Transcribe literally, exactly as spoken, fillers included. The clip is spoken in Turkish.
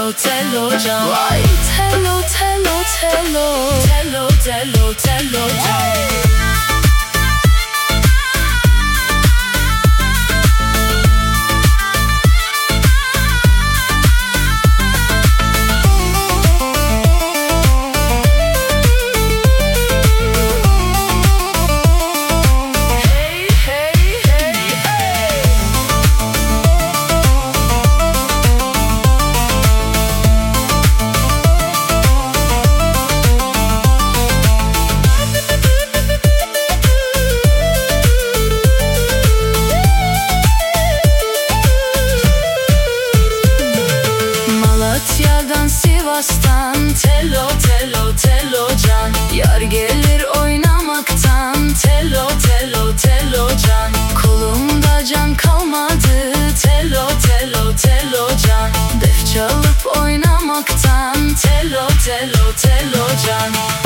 tello tello can. Vay tello tello tello tello tello tello can. Malatya'dan Sivas'tan tello tello tello can. Yar gelir oynamaktan tello tello tello can. Kolumda can kalmadı tello tello tello can. Def çalıp oynamaktan tello tello tello can.